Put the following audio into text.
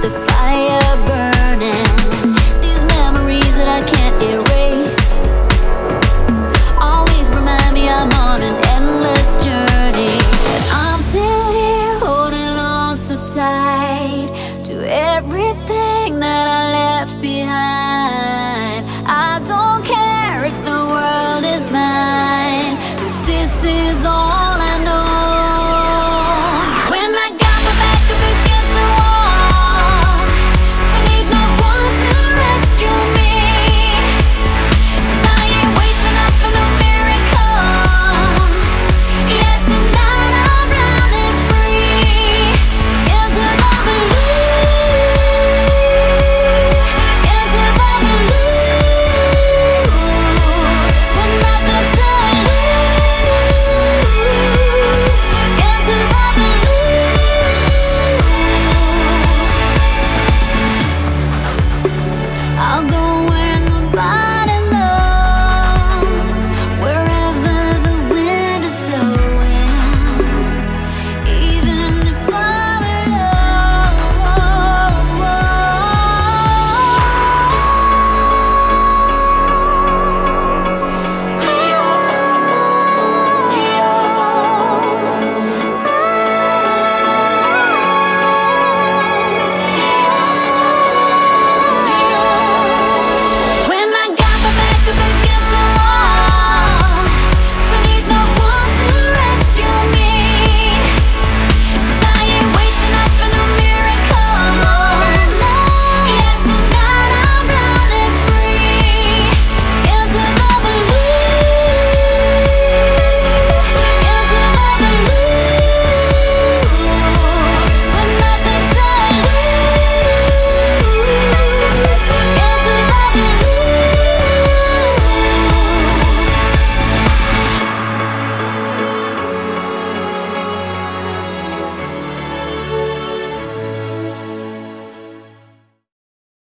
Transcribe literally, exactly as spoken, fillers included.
the fire burning. These memories that I can't erase always remind me I'm on an endless journey. And I'm still here holding on so tight to everything that I left behind. I don't care if the world is mine, 'cause this is all